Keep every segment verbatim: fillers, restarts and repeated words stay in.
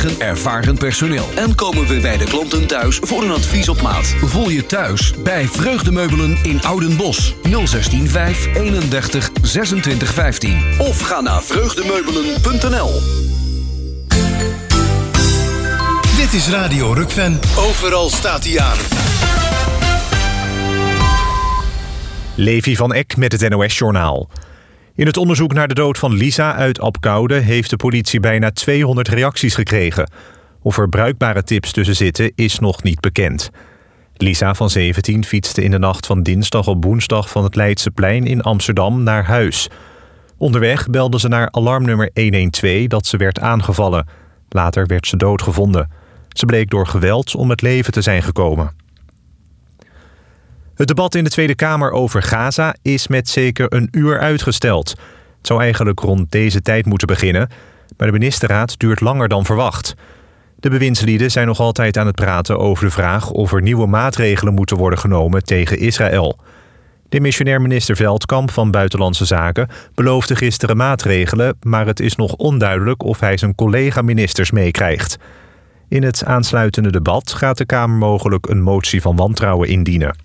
eigen ervaren personeel. En komen we bij de klanten thuis voor een advies op maat. Voel je thuis bij Vreugdemeubelen in Oudenbosch. nul zestien vijf eenendertig zesentwintig vijftien. Of ga naar vreugdemeubelen punt n l. Dit is Radio Rukven. Overal staat hij aan. Levi van Eck met het N O S-journaal. In het onderzoek naar de dood van Lisa uit Abcoude heeft de politie bijna tweehonderd reacties gekregen. Of er bruikbare tips tussen zitten is nog niet bekend. Lisa van zeventien fietste in de nacht van dinsdag op woensdag van het Leidseplein in Amsterdam naar huis. Onderweg belde ze naar alarmnummer honderdtwaalf dat ze werd aangevallen. Later werd ze doodgevonden. Ze bleek door geweld om het leven te zijn gekomen. Het debat in de Tweede Kamer over Gaza is met zeker een uur uitgesteld. Het zou eigenlijk rond deze tijd moeten beginnen, maar de ministerraad duurt langer dan verwacht. De bewindslieden zijn nog altijd aan het praten over de vraag of er nieuwe maatregelen moeten worden genomen tegen Israël. Demissionair minister Veldkamp van Buitenlandse Zaken beloofde gisteren maatregelen, maar het is nog onduidelijk of hij zijn collega-ministers meekrijgt. In het aansluitende debat gaat de Kamer mogelijk een motie van wantrouwen indienen.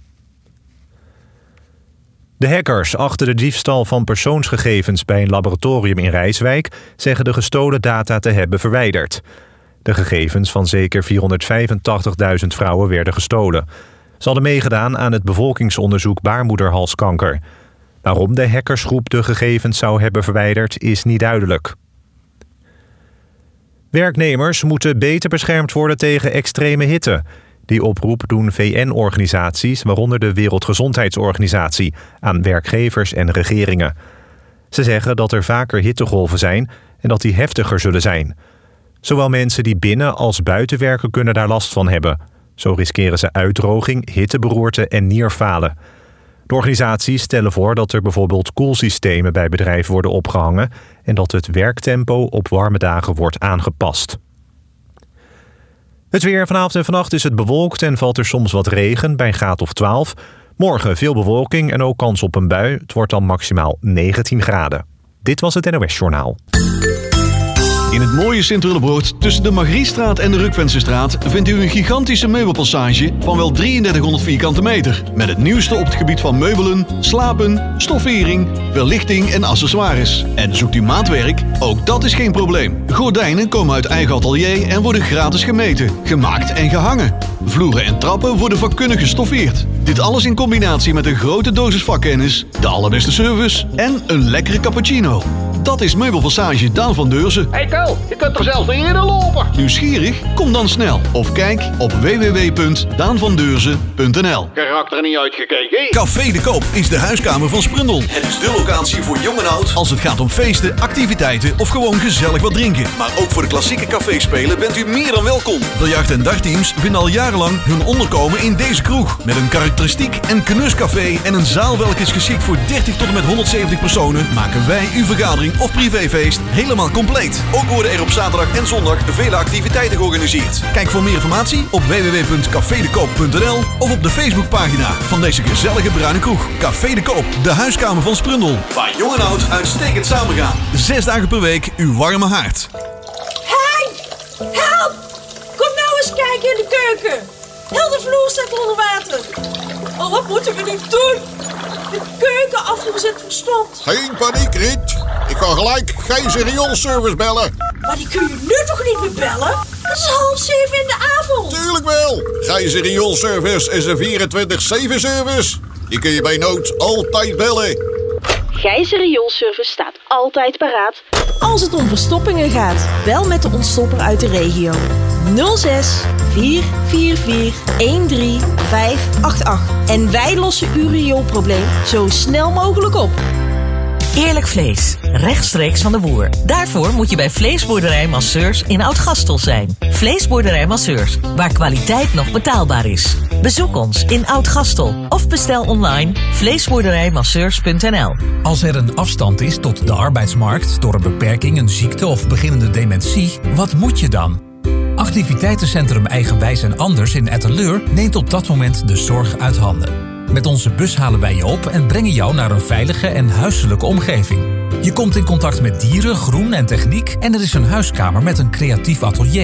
De hackers achter de diefstal van persoonsgegevens bij een laboratorium in Rijswijk zeggen de gestolen data te hebben verwijderd. De gegevens van zeker vierhonderdvijfentachtigduizend vrouwen werden gestolen. Ze hadden meegedaan aan het bevolkingsonderzoek baarmoederhalskanker. Waarom de hackersgroep de gegevens zou hebben verwijderd is niet duidelijk. Werknemers moeten beter beschermd worden tegen extreme hitte. Die oproep doen V N-organisaties, waaronder de Wereldgezondheidsorganisatie, aan werkgevers en regeringen. Ze zeggen dat er vaker hittegolven zijn en dat die heftiger zullen zijn. Zowel mensen die binnen als buiten werken kunnen daar last van hebben. Zo riskeren ze uitdroging, hitteberoerte en nierfalen. De organisaties stellen voor dat er bijvoorbeeld koelsystemen bij bedrijven worden opgehangen en dat het werktempo op warme dagen wordt aangepast. Het weer. Vanavond en vannacht is het bewolkt en valt er soms wat regen bij een graad of twaalf. Morgen veel bewolking en ook kans op een bui. Het wordt dan maximaal negentien graden. Dit was het N O S-journaal. In het mooie Sint-Willebroord tussen de Margriestraat en de Rukvensestraat vindt u een gigantische meubelpassage van wel drieëndertighonderd vierkante meter. Met het nieuwste op het gebied van meubelen, slapen, stoffering, verlichting en accessoires. En zoekt u maatwerk? Ook dat is geen probleem. Gordijnen komen uit eigen atelier en worden gratis gemeten, gemaakt en gehangen. Vloeren en trappen worden vakkundig gestoffeerd. Dit alles in combinatie met een grote dosis vakkennis, de allerbeste service en een lekkere cappuccino. Dat is Meubelpassage Daan van Deurzen. Hey Ko, je kunt er zelfs niet in lopen. Nieuwsgierig? Kom dan snel. Of kijk op w w w punt daan van deurzen punt n l. Karakter er niet uitgekeken. Café de Koop is de huiskamer van Sprundel. Het is de locatie voor jong en oud als het gaat om feesten, activiteiten of gewoon gezellig wat drinken. Maar ook voor de klassieke caféspelen bent u meer dan welkom. Biljart- en dagteams vinden al jarenlang hun onderkomen in deze kroeg. Met een karakteristiek en knuscafé en een zaal welke is geschikt voor dertig tot en met honderdzeventig personen, maken wij uw vergadering of privéfeest helemaal compleet. Ook worden er op zaterdag en zondag vele activiteiten georganiseerd. Kijk voor meer informatie op w w w punt café de koop punt n l of op de Facebookpagina van deze gezellige bruine kroeg. Café de Koop, de huiskamer van Sprundel. Waar jong en oud uitstekend samengaan. Zes dagen per week uw warme haard. Henk! Help! Kom nou eens kijken in de keuken. Heel de vloer staat onder water. Oh, wat moeten we nu doen? De keukenafvoer zit verstomd. Geen paniek, Riet. Ik kan gelijk geen rioolservice bellen. Maar die kun je nu toch niet meer bellen? Het is half zeven in de avond. Tuurlijk wel. Gijzer rioolservice is een vierentwintig zeven service. Die kun je bij nood altijd bellen. Gijzer rioolservice staat altijd paraat. Als het om verstoppingen gaat, bel met de ontstopper uit de regio. nul zes vier vier vier een drie vijf acht acht. En wij lossen uw rioolprobleem zo snel mogelijk op. Eerlijk vlees, rechtstreeks van de boer. Daarvoor moet je bij Vleesboerderij Masseurs in Oud-Gastel zijn. Vleesboerderij Masseurs, waar kwaliteit nog betaalbaar is. Bezoek ons in Oud-Gastel of bestel online vleesboerderijmasseurs punt n l. Als er een afstand is tot de arbeidsmarkt door een beperking, een ziekte of beginnende dementie, wat moet je dan? Activiteitencentrum Eigenwijs en Anders in Etteleur neemt op dat moment de zorg uit handen. Met onze bus halen wij je op en brengen jou naar een veilige en huiselijke omgeving. Je komt in contact met dieren, groen en techniek en er is een huiskamer met een creatief atelier.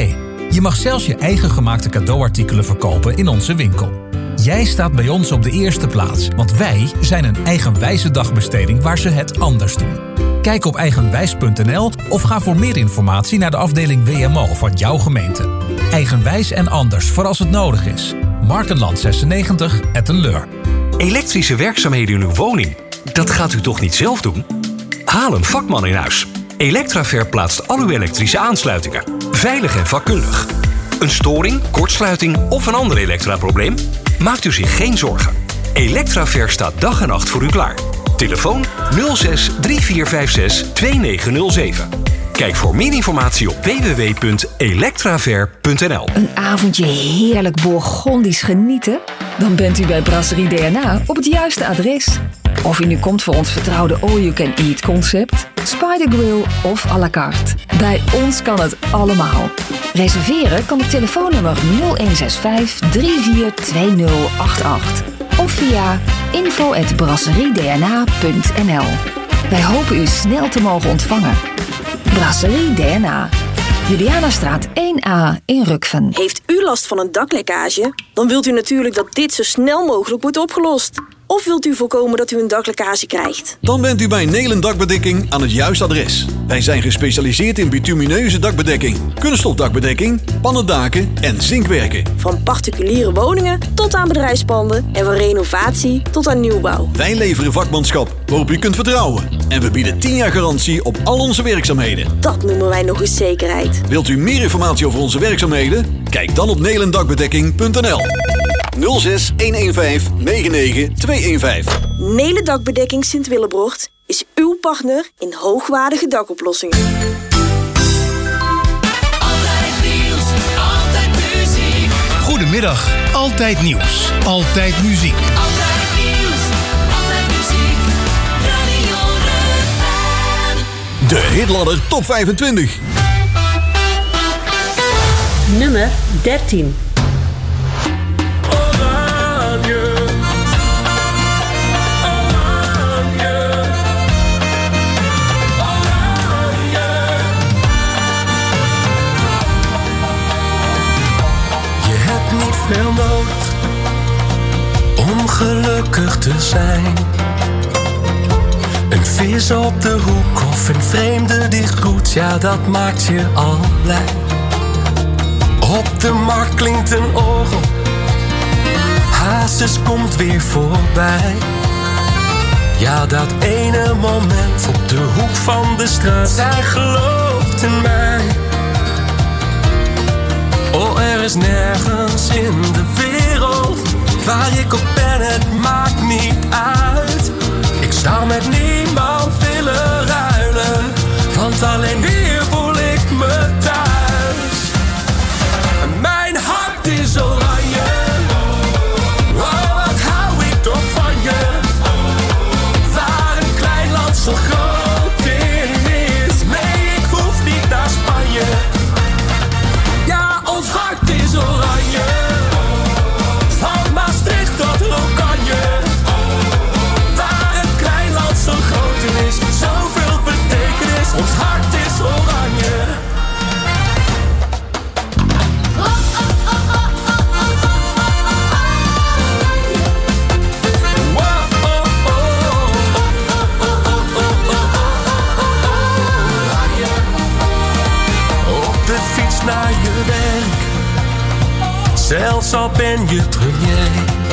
Je mag zelfs je eigen gemaakte cadeauartikelen verkopen in onze winkel. Jij staat bij ons op de eerste plaats, want wij zijn een eigenwijze dagbesteding waar ze het anders doen. Kijk op eigenwijs punt n l of ga voor meer informatie naar de afdeling W M O van jouw gemeente. Eigenwijs en anders voor als het nodig is. Markenland zesennegentig, Etten-Leur. Elektrische werkzaamheden in uw woning? Dat gaat u toch niet zelf doen? Haal een vakman in huis. Electraver plaatst al uw elektrische aansluitingen. Veilig en vakkundig. Een storing, kortsluiting of een ander elektraprobleem? Maakt u zich geen zorgen. Electraver staat dag en nacht voor u klaar. Telefoon nul zes drie vier vijf zes twee negen nul zeven. Kijk voor meer informatie op w w w punt electraver punt n l. Een avondje heerlijk Bourgondisch genieten? Dan bent u bij Brasserie D N A op het juiste adres. Of u nu komt voor ons vertrouwde all-you-can-eat concept, Spider Grill of à la carte. Bij ons kan het allemaal. Reserveren kan op telefoonnummer nul een zes vijf drie vier twee nul acht acht of via info at brasserie d n a punt n l. Wij hopen u snel te mogen ontvangen. Brasserie D N A. Julianastraat één A in Rukven. Heeft u last van een daklekkage? Dan wilt u natuurlijk dat dit zo snel mogelijk wordt opgelost. Of wilt u voorkomen dat u een daklekkage krijgt? Dan bent u bij Nelen Dakbedekking aan het juiste adres. Wij zijn gespecialiseerd in bitumineuze dakbedekking, kunststofdakbedekking, pannendaken en zinkwerken. Van particuliere woningen tot aan bedrijfspanden en van renovatie tot aan nieuwbouw. Wij leveren vakmanschap waarop u kunt vertrouwen. En we bieden tien jaar garantie op al onze werkzaamheden. Dat noemen wij nog eens zekerheid. Wilt u meer informatie over onze werkzaamheden? Kijk dan op nelendakbedekking punt n l. nul zes een een vijf negen negen twee een vijf. Nelen Dakbedekking Sint-Willebrocht is uw partner in hoogwaardige dakoplossingen. Altijd nieuws, altijd muziek. Goedemiddag, altijd nieuws, altijd muziek. Altijd nieuws, altijd muziek. Radio Rukven. De Hitladder Top vijfentwintig. Nummer dertien. Veel nood om gelukkig te zijn. Een vis op de hoek of een vreemde die groet, ja dat maakt je al blij. Op de markt klinkt een orgel, Hazes komt weer voorbij. Ja dat ene moment op de hoek van de straat, zij gelooft in mij. Oh, er is nergens in de wereld waar ik op ben, het maakt niet uit. Ik zou met niemand willen ruilen, want alleen hier voel ik me thuis. Mijn hart is oranje, oh wat hou ik toch van je. Waar een klein land zo groot is, nee ik hoef niet naar Spanje. Ons hart is oranje, van Maastricht tot Lokanje. Waar een klein land zo groot is, zoveel betekenis. Ons hart is oranje. Op de fiets naar je werk, zelfs al ben je premier.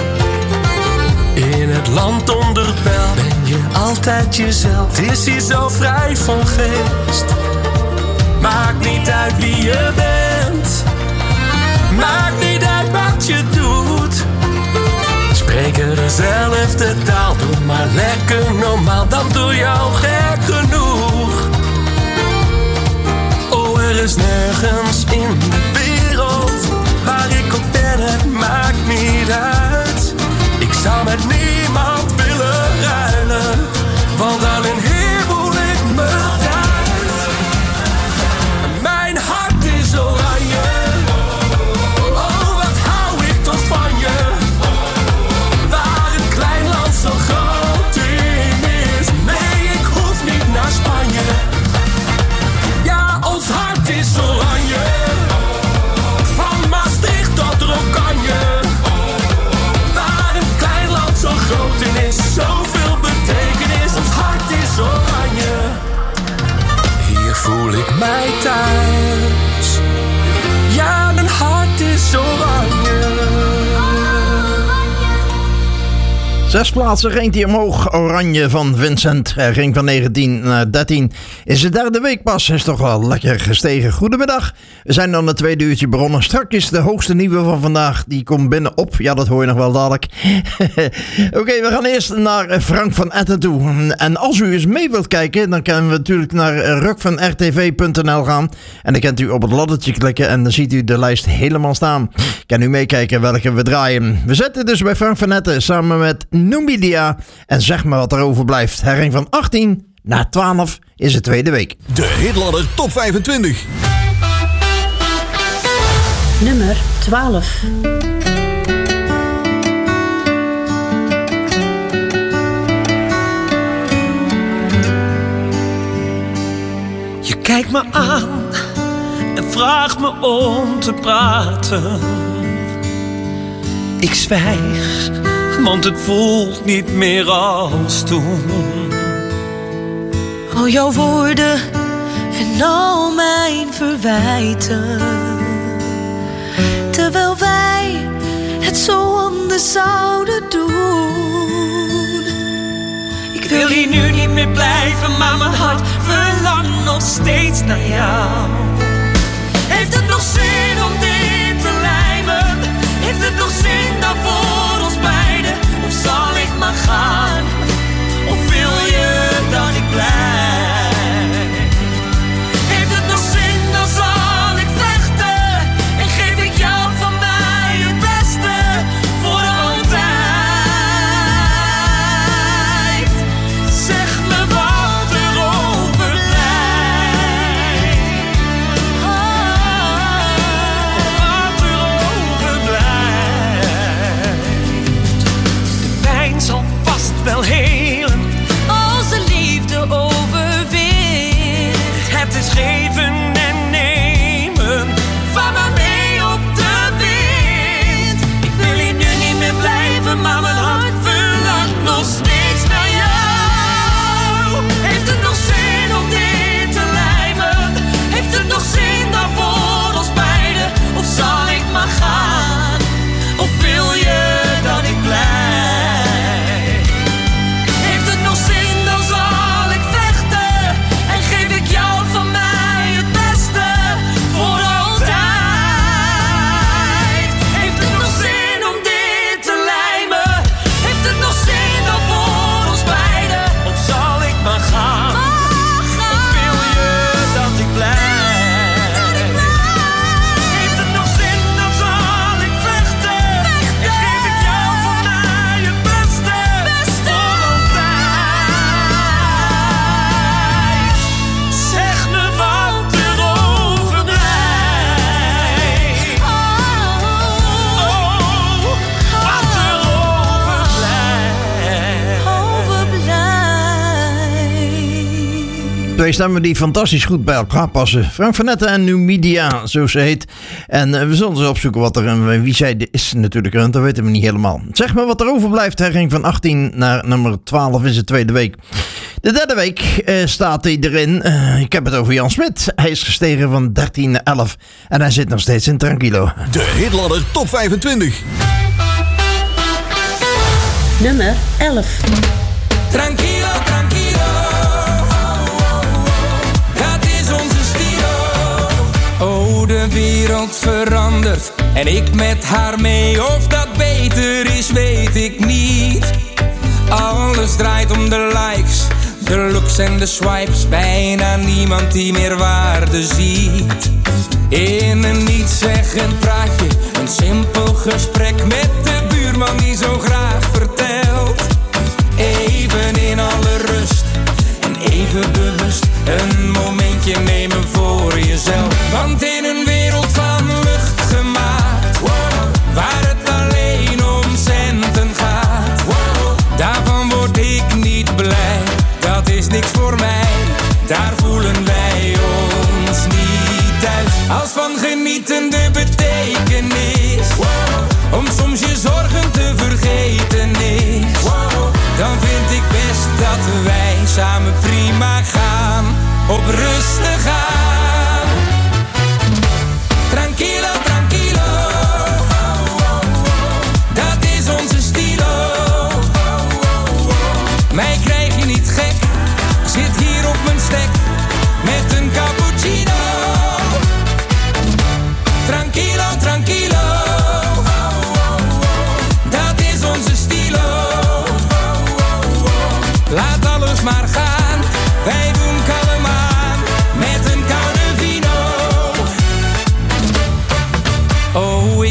In het land onder pijl ben je altijd jezelf. Het is hier zo vrij van geest. Maakt niet uit wie je bent, maakt niet uit wat je doet. Spreken dezelfde taal, doe maar lekker normaal, dan doe je al gek genoeg. Oh, er is nergens in de wereld waar ik op ben, het maakt niet uit. Ik zou met niemand willen ruilen, want alleen hier voel ik me thuis. Mijn hart is oranje, oh wat hou ik toch van je. Waar een klein land zo groot is, nee ik hoef niet naar Spanje. Ja, ons hart is oranje. Zes plaatsen ringt hij omhoog. Oranje van Vincent. Hij ging van negentien naar dertien. Is de derde week pas. Is toch wel lekker gestegen. Goedemiddag. We zijn dan het tweede uurtje begonnen. Straks is de hoogste nieuwe van vandaag. Die komt binnen op. Ja, dat hoor je nog wel dadelijk. Oké, okay, we gaan eerst naar Frank van Etten toe. En als u eens mee wilt kijken, dan kunnen we natuurlijk naar ruk van r t v punt n l gaan. En dan kunt u op het laddertje klikken en dan ziet u de lijst helemaal staan. Kan u meekijken welke we draaien. We zitten dus bij Frank van Etten samen met Numidia. En zeg maar wat er overblijft. Hij ging van achttien naar twaalf is de tweede week. De Hitladder Top vijfentwintig. Nummer twaalf. Je kijkt me aan en vraagt me om te praten. Ik zwijg, want het voelt niet meer als toen. Al jouw woorden en al mijn verwijten, terwijl wij het zo anders zouden doen. Ik wil hier nu niet meer blijven, maar mijn hart verlangt nog steeds naar jou. Heeft het nog zin om dit te lijmen? Heeft het nog zin dan voor ons beiden? Of zal ik maar gaan? Of wil je dat ik blijf? Heeft het nog zin, dan zal ik vechten. En geef ik jou van mij het beste voor altijd. Zeg me wat er overblijft. Oh, wat er overblijft. De pijn zal vast wel helen als de liefde overwint. Het is geven en nemen, vaar maar mee op de wind. Ik wil hier nu niet meer blijven, maar mijn hart verlangt nog steeds naar jou. Heeft het nog zin om dit te lijmen? Heeft het nog zin dan voor ons beiden? Of zal ik maar gaan? Of wil je dat ik blijf? Heeft het nog zin, dan zal ik vechten. En geef ik jou van mij het beste voor altijd. Heeft het nog zin om dit te lijmen? Heeft het nog zin dan voor ons beiden? Of zal ik maar gaan? Of wil je dat ik blijf? Heeft het nog zin, dan zal ik vechten. En geef ik jou van mij het beste voor altijd. Zeg me wat er overblijft. Oh, wat er overblijft. Twee stemmen die fantastisch goed bij elkaar passen. Frank van Etten en Numidia, zo ze heet. En uh, we zullen eens opzoeken wat er en wie zij is natuurlijk. Dat weten we niet helemaal. Zeg maar wat er overblijft. Hij ging van achttien naar nummer twaalf in zijn tweede week. De derde week uh, staat hij erin. Uh, ik heb het over Jan Smit. Hij is gestegen van dertien naar elf. En hij zit nog steeds in Tranquilo. De Hitladder Top vijfentwintig. Nummer elf. Tranquilo, tranquilo. Dat is onze stilo. Oh, de wereld verandert en ik met haar mee. Of dat beter is, weet ik niet. Alles draait om de likes, de looks en de swipes. Bijna niemand die meer waarde ziet. In een nietszeggend praatje, een simpel gesprek met de buurman die zo graag vertelt. Even in alle rust en even bewust een momentje nemen voor jezelf. Want in een wereld van lucht gemaakt, wow, waar het alleen om centen gaat, wow, daarvan word ik niet blij. Dat is niks voor mij, daar voelen wij ons niet thuis. Als van genieten de betekenis, wow, om soms je zorgen te vergeten.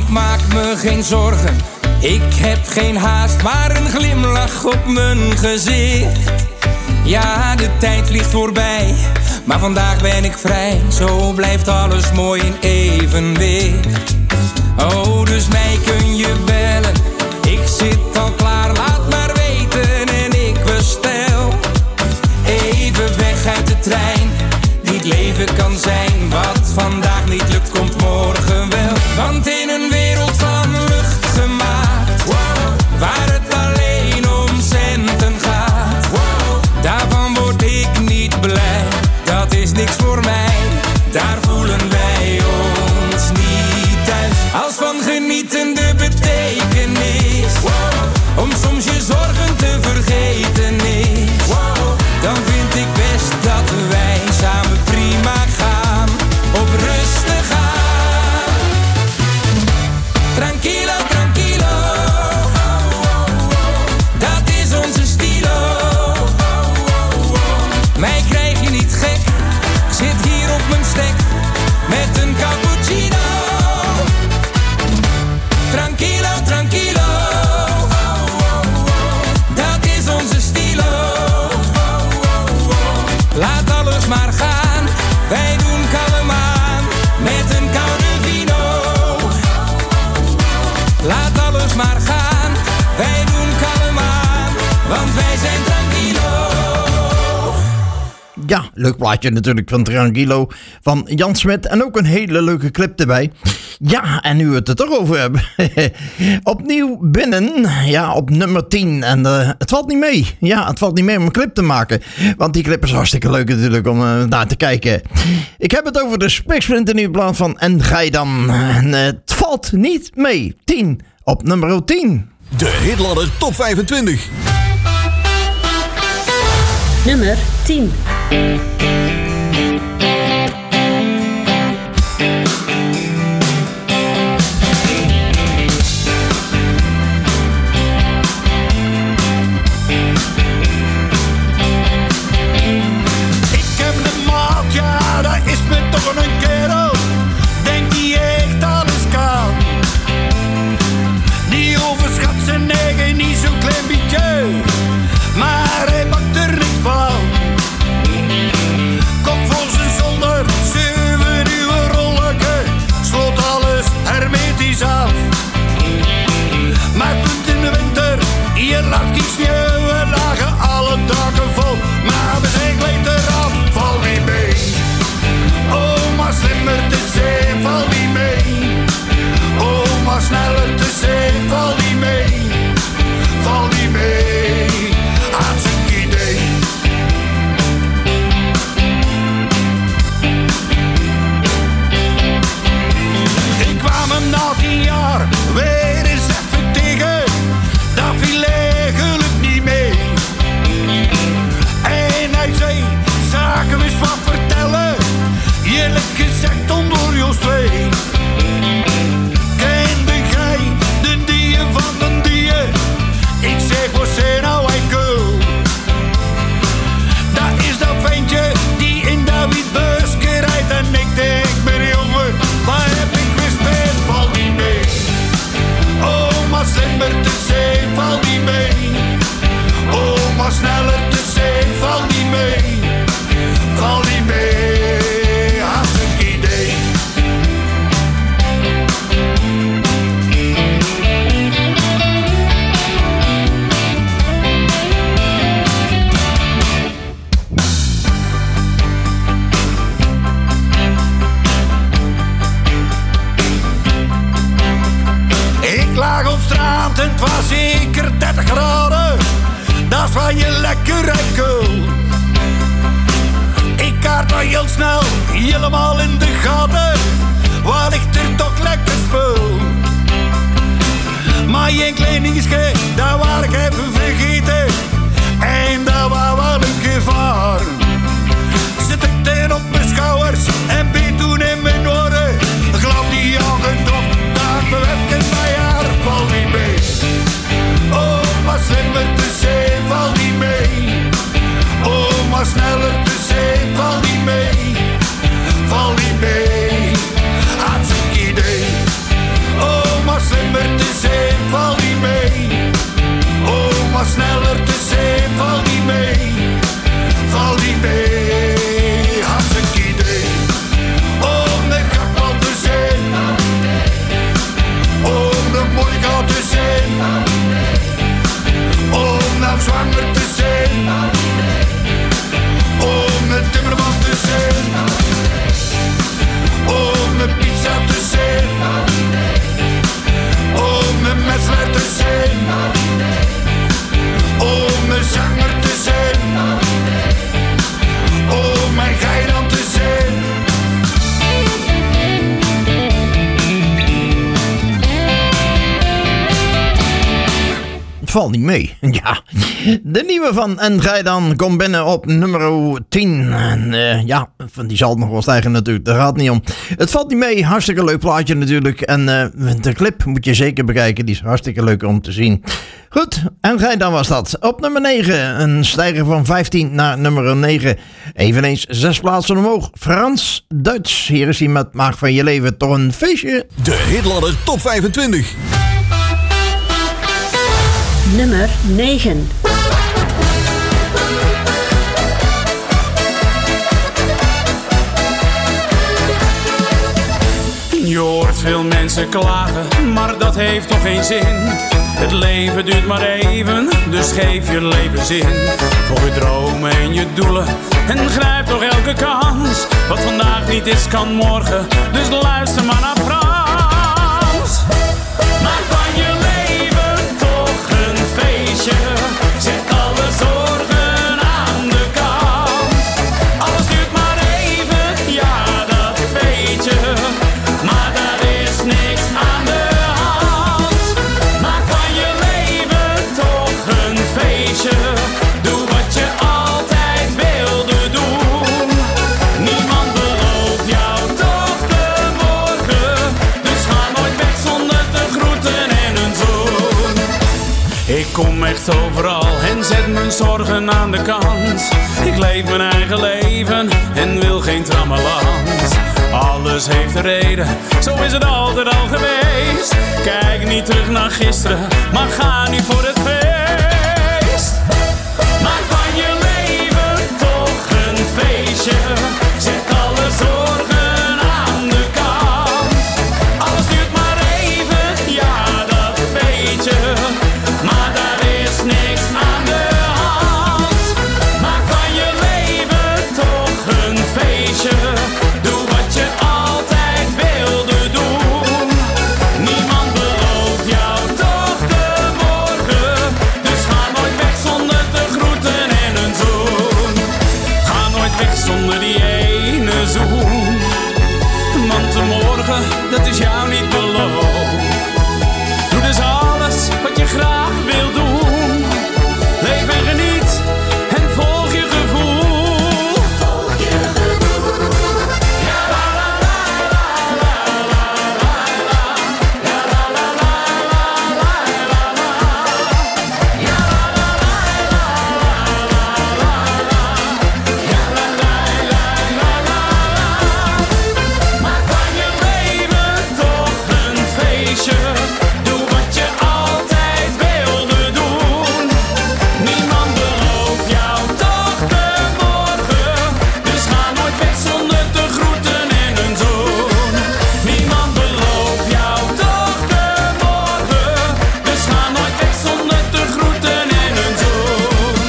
ik maak me geen zorgen. Ik heb geen haast, maar een glimlach op mijn gezicht. Ja, de tijd vliegt voorbij, maar vandaag ben ik vrij. Zo blijft alles mooi in evenwicht. Oh, dus mij kun je bellen. Ik zit al klaar, laat maar weten en ik bestel. Even weg uit de trein, die het leven kan zijn. Wat vandaag niet lukt, komt morgen wel. Want in een wereld van lucht gemaakt, wow, waar het alleen om centen gaat, wow, daarvan word ik niet blij. Dat is niks voor mij, daar voelen wij ons niet thuis. Als van genieten de betekenis, wow, om soms je zorgen te vergeten is, wow, dan vind ik best dat wij samen prima gaan, op rustig aan. Tranquilo, tranquilo, dat is onze stilo. Mij krijg je niet gek, ik zit hier op mijn stek met een cappuccino. Tranquilo, tranquilo, dat is onze stilo. Laat alles maar gaan, wij doen kalm aan met een koude vino. Laat alles maar gaan, wij doen kalm aan, want wij zijn tranquilo. Ja, leuk plaatje natuurlijk van Tranquilo van Jan Smit. En ook een hele leuke clip erbij. Ja, en nu we het er toch over hebben. Opnieuw binnen, ja, op nummer tien. En uh, het valt niet mee. Ja, het valt niet mee om een clip te maken. Want die clip is hartstikke leuk natuurlijk om uh, naar te kijken. Ik heb het over de spiksplinternieuwe plaat van En Gij Dan. En uh, het valt niet mee. tien op nummer tien. De Hitladder Top vijfentwintig. Nummer tien. Toch een kerel, denk die echt alles kan. Die overschat zijn eigen niet zo'n klein beetje, maar hij bakt er niet van. Kop vol zijn zolder, zeven uur rolleke, sloot alles hermetisch af. Maar toen in de winter, hier lag die sneeuw, we lagen alle dagen vol. Maar we zijn gleed eraf, val niet mee. Oh, maar slimmer te zijn, val niet mee. Oh, maar sneller te zijn, val niet mee. Val niet mee, hartstikke idee. Ik kwam hem na tien jaar weer eens even tegen. Dat viel eigenlijk niet mee. En hij zei, zaken eens wat vertellen. Eerlijk gezegd onder Joost twee. Kende gij de dieren van de dieren? Ik zeg, wat zijn nou hij cool? Dat is dat ventje die in David Buske rijdt. En ik denk, mijn jongen, waar heb ik gespeeld? Val niet mee. Oh, maar slimmer te zijn, val niet mee. Oh, maar sneller te zijn, val niet mee. Val niet mee. Ik lag op straat en het was zeker dertig graden. Dat is waar je lekker uit kunt. Ik kaart al heel snel, helemaal in de gaten. Waar ligt er toch lekker spul? Maar één klein dingetje, dat wou ik even vergeten. En dat was wel een gevaar. Zit ik ten op mijn schouders en beet toen in mijn oren. Glad die ogen op, daar me even bij haar. Val niet mee. Oh, maar slimmer te zijn, val niet mee. Oh, maar sneller te zijn, val niet mee. Val niet mee. Hartstikke idee. Oh, valt niet mee. Ja, de nieuwe van En Gij Dan komt binnen op nummer tien. En uh, ja, van die zal nog wel stijgen natuurlijk, daar gaat het niet om. Het valt niet mee, hartstikke leuk plaatje natuurlijk. En uh, de clip moet je zeker bekijken, die is hartstikke leuk om te zien. Goed, En Gij Dan was dat. Op nummer negen, een stijger van vijftien naar nummer negen. Eveneens zes plaatsen omhoog. Frans Duits, hier is hij met Maak van je leven toch een feestje. De Hitladder Top vijfentwintig. Nummer negen. Je hoort veel mensen klagen, maar dat heeft toch geen zin. Het leven duurt maar even, dus geef je leven zin. Voor je dromen en je doelen en grijp toch elke kans. Wat vandaag niet is, kan morgen, dus luister maar naar Frans. Maak van je leven toch een feestje. Zet alle zorgen aan de kant. Alles duurt maar even, ja dat weet je. Maar daar is niks aan de hand. Maak van je leven toch een feestje. Doe wat je altijd wilde doen. Niemand belooft jou toch de morgen. Dus ga nooit weg zonder te groeten en een zoen. Ik kom echt overal en zet mijn zorgen aan de kant. Ik leef mijn eigen leven en wil geen trammeland. Alles heeft een reden, zo is het altijd al geweest. Kijk niet terug naar gisteren, maar ga nu voor het feest. Maak van je leven toch een feestje. Zet alle zorgen aan de kant. Alles duurt maar even, ja dat weet je. Maar daar is niks aan de hand. Maak van je leven toch een feestje. Doe wat je altijd wilde doen. Niemand belooft jou toch de morgen. Dus ga nooit weg zonder te groeten en een zoen. Ga nooit weg zonder die ene zoen. Want de morgen, dat is jou niet beloofd. Doe dus alles wat je graag wil doen. Leef en geniet en volg je gevoel. Volg je gevoel. Ja la la la la la la la la. Ja la la la la la la la. Ja la la la la la la la. Ja la la la la la la. Maak van je leven toch een feestje. Doe wat je altijd wilde doen. Niemand belooft jou toch de morgen. Dus ga nooit weg zonder te groeten en een zoen. Niemand belooft jou toch de morgen. Dus ga nooit weg zonder te groeten en een zoen.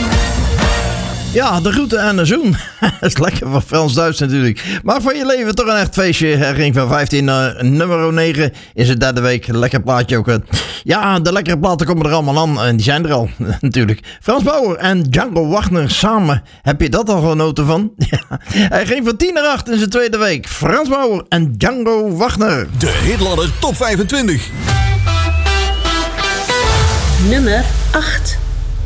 Ja, de groeten en de zoen. Dat is lekker van Frans Duits natuurlijk. Maar voor je leven toch een echt feestje. Er ging van vijftien naar nummer negen. Is het derde week. Lekker plaatje ook. Ja, de lekkere platen komen er allemaal aan. En die zijn er al natuurlijk. Frans Bauer en Django Wagner samen. Heb je dat al genoten van? Ja. Hij ging van tien naar acht in zijn tweede week. Frans Bauer en Django Wagner. De Hitladder Top vijfentwintig. Nummer acht.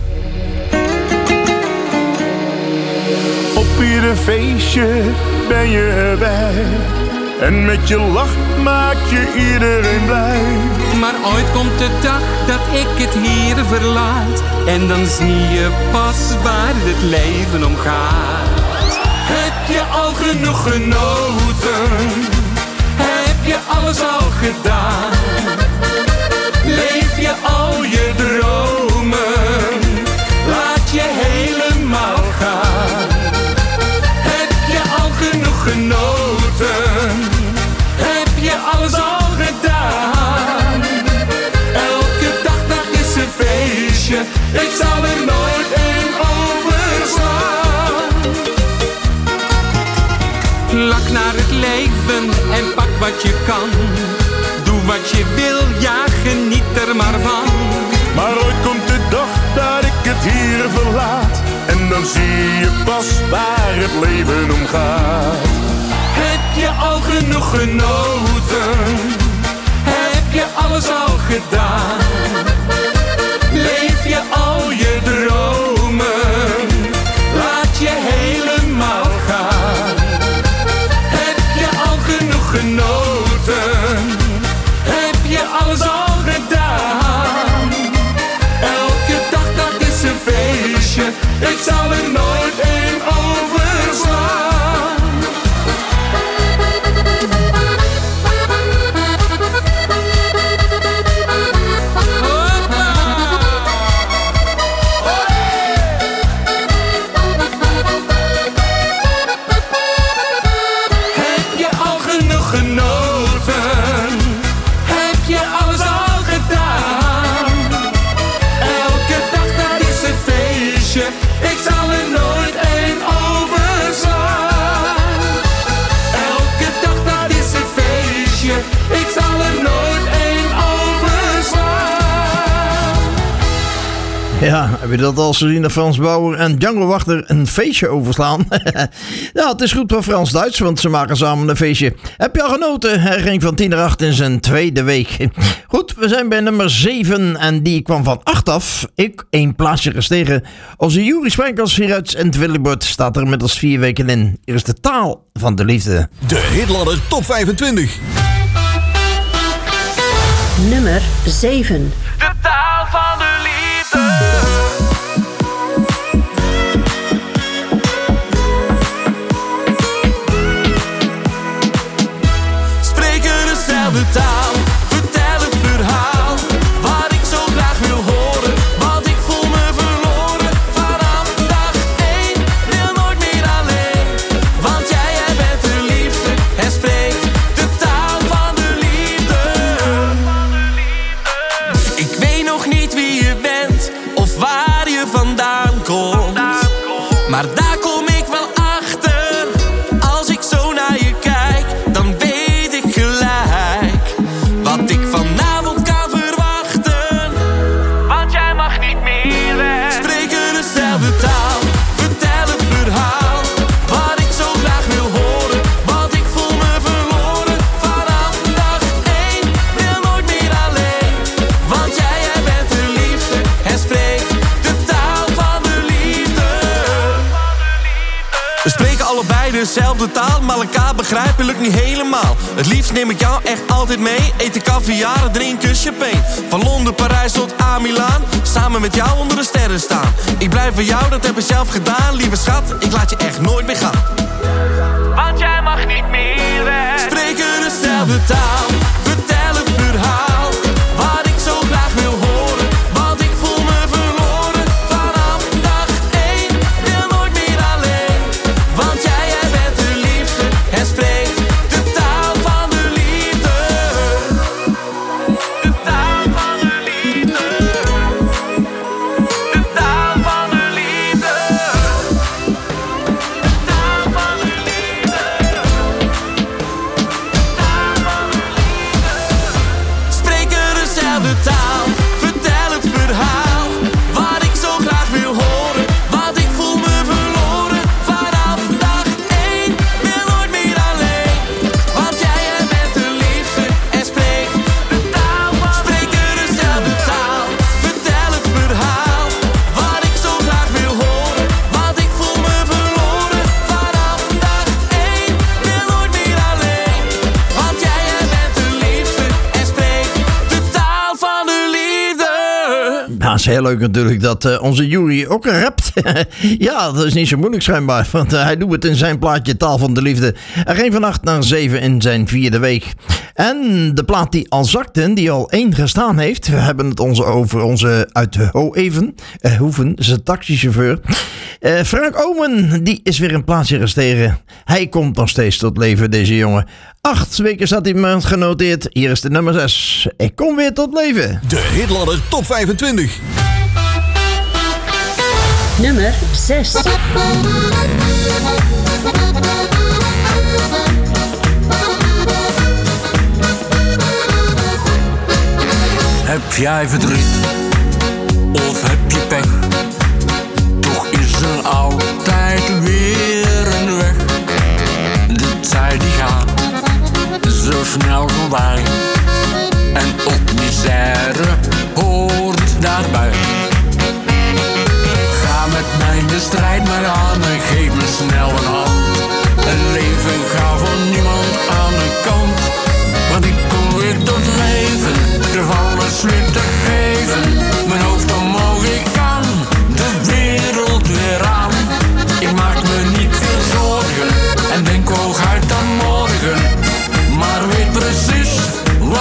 Op ieder feestje ben je erbij. En met je lach maak je iedereen blij. Maar ooit komt de dag dat ik het hier verlaat. En dan zie je pas waar het leven om gaat. Heb je al genoeg genoten? Heb je alles al gedaan? Leef je al je dromen? Laat je helemaal gaan. Heb je al genoeg genoten? Heb je alles al gedaan? Elke dag, dag is een feestje. Ik zal er nooit een overslaan. Lach naar het leven en pak wat je kan. Doe wat je wil, ja, geniet er maar van. Maar ooit komt de dag dat ik het hier verlaat. En dan zie je pas waar het leven om gaat. Heb je al genoeg genoten? Heb je alles al gedaan? Leef je Ja, heb je dat al gezien dat Frans Bauer en Django Wachter een feestje overslaan? Ja, het is goed voor Frans-Duits, want ze maken samen een feestje. Heb je al genoten? Hij ging van tien naar acht in zijn tweede week. Goed, we zijn bij nummer zeven en die kwam van acht af. Ik één plaatsje gestegen. Onze Juri Sprenkels hier uit Sint-Willebord staat er inmiddels vier weken in. Hier is de taal van de liefde. De Hitladder Top vijfentwintig. Nummer zeven. De taal van de liefde. Spreken dezelfde taal, vertel het verhaal, wat ik zo graag wil horen, want ik voel me verloren. Vanaf dag één, wil nooit meer alleen, want jij, jij bent de liefste en spreekt de taal van de liefde. Ik weet nog niet wie je bent of waar je vandaan komt, maar daar kom ik wel achter. Als ik zo naar je kijk, dan weet ik gelijk wat ik vanavond kan verwachten, want jij mag niet meer weg. Spreken dezelfde taal, vertel het verhaal, wat ik zo graag wil horen, want ik voel me verloren. Vanaf dag één, wil nooit meer alleen, want jij, jij bent de liefste en spreekt de taal van de liefde. We spreken allebei dezelfde taal, maar elkaar begrijpen lukt niet helemaal. Het liefst neem ik jou echt altijd mee. Eten caviar, drinken champagne. Van Londen, Parijs tot aan Milaan. Samen met jou onder de sterren staan. Ik blijf bij jou, dat heb ik zelf gedaan. Lieve schat, ik laat je echt nooit meer gaan, want jij mag niet meer weg. Spreken dezelfde taal, vertel het verhaal, wat ik zo graag wil horen, want ik voel me verloren. Vanaf dag één, wil nooit meer alleen, want jij, jij bent de liefste en spreekt de taal van de liefde. De taal van de liefde. De taal van de liefde. De taal van de liefde. Spreken dezelfde taal, vertel het verhaal, wat ik zo graag wil horen, want ik voel me verloren. Vanaf dag één, wil nooit meer alleen, want jij, jij bent de liefste en spreekt de taal van. Spreken dezelfde taal, vertel het verhaal, wat ik zo graag wil horen, want ik voel me verloren. Vanaf dag één, wil nooit meer alleen, want jij, jij bent de liefste en spreekt de taal van de liefde. Ja, het is heel leuk natuurlijk dat uh, onze Juri ook rapt. Ja, dat is niet zo moeilijk schijnbaar, want uh, hij doet het in zijn plaatje Taal van de Liefde. Er ging van acht naar zeven in zijn vierde week. En de plaat die al zakte, die al één gestaan heeft, we hebben het onze over onze uit de Ho-Even, uh, Hoeven, zijn taxichauffeur. Uh, Frank Omen, die is weer een plaatsje gestegen. Hij komt nog steeds tot leven, deze jongen. Acht weken staat hij me genoteerd. Hier is de nummer zes. Ik kom weer tot leven. De Hitladder Top vijfentwintig. Nummer zes. Heb jij verdriet of heb je pech? Toch is er altijd weer een weg. De tijd die gaat zo snel voorbij, en ook misère hoort daarbij. Ga met mij de strijd maar aan en geef me snel een hand. Een leven ga voor niemand aan de kant, want ik kom weer tot leven. Durf alles weer te geven, mijn hoofd omhoog, ik kan de wereld weer aan. Ik maak me niet veel zorgen en denk hooguit aan morgen, maar weet precies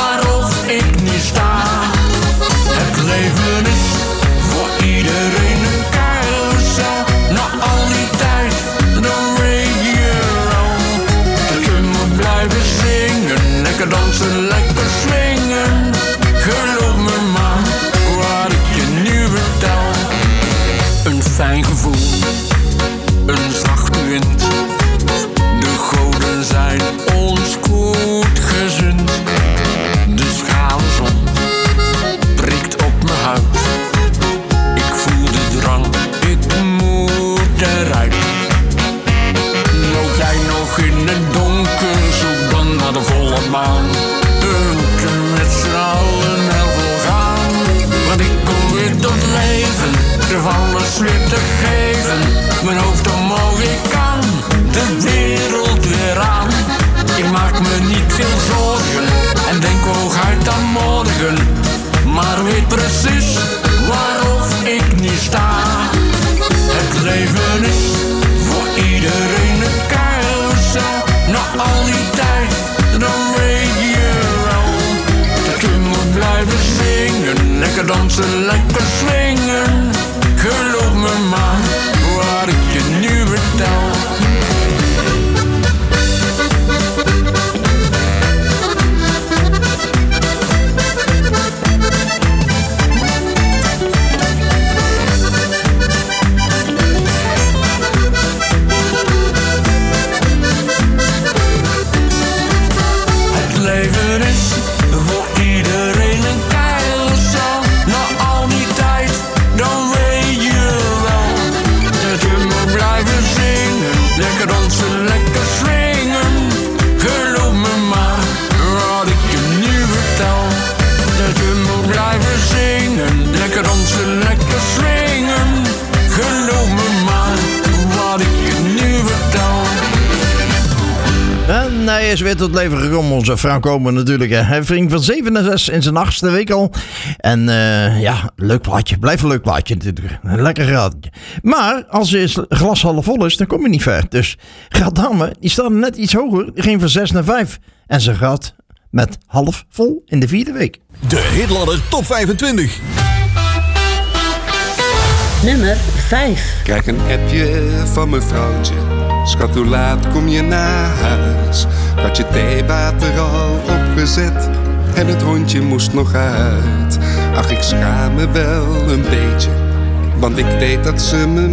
precies waarof ik nu sta. Het leven is voor iedereen een carousel. Na al die tijd, dan weet je wel dat je moet blijven zingen. Lekker dansen, lekker swingen. Geloof me maar, wat ik je nu vertel. Het leven is voor iedereen een carousel. Na al die tijd, dan weet je wel dat je moet blijven zingen. Lekker dansen, lekker swingen. Geloof me maar, wat ik je nu vertel. Dat je moet blijven zingen. Lekker dansen, lekker swingen. Geloof me maar, wat ik je nu vertel. En hij is weer tot leven gekomen, onze Frank Omen natuurlijk. Hè. Hij ving van zeven en zes in zijn achtste week al. En uh, ja, leuk plaatje. Blijft een leuk plaatje natuurlijk. Een lekker raadje. Maar als je glas half vol is, dan kom je niet ver. Dus Gadame, die staat net iets hoger. Die ging van zes naar vijf. En ze gaat met half vol in de vierde week. De Hitladder Top vijfentwintig. Nummer vijf. Krijg een appje van mijn vrouwtje. Schat, hoe laat kom je naar huis? Had je theewater al opgezet en het hondje moest nog uit. Ach, ik schaam me wel een beetje, want ik weet dat ze me